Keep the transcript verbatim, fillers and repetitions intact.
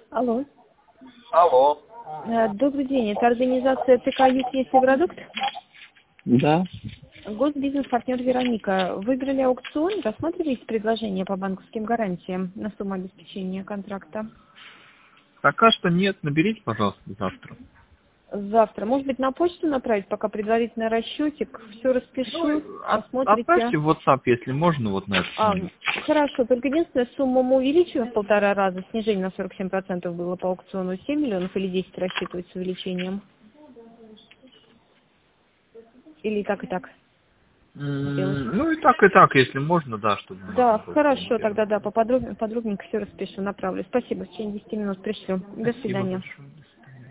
Алло. Алло. Э, Добрый день. Это организация ТК «Юг Продукт». Да. Госбизнес-партнер Вероника. Выиграли аукцион. Рассматриваете предложение по банковским гарантиям на сумму обеспечения контракта? Пока что нет. Наберите, пожалуйста, завтра. Завтра. Может быть, на почту направить, пока предварительный расчетик. Все распишу, От- посмотрите. Отправьте в WhatsApp, если можно, вот на эту А, сумму. хорошо. Только единственное, сумму мы увеличиваем в полтора раза. Снижение на сорок семь процентов было по аукциону. семь миллионов или десять рассчитывать с увеличением? Или и так, и так? Сделать. М, Ну и так, и так, если можно, да, чтобы Да, можно было хорошо, понять. тогда да, поподробнее, подробненько все распишу, направлю. Спасибо, в течение десяти минут пришлю. До Спасибо свидания. большое.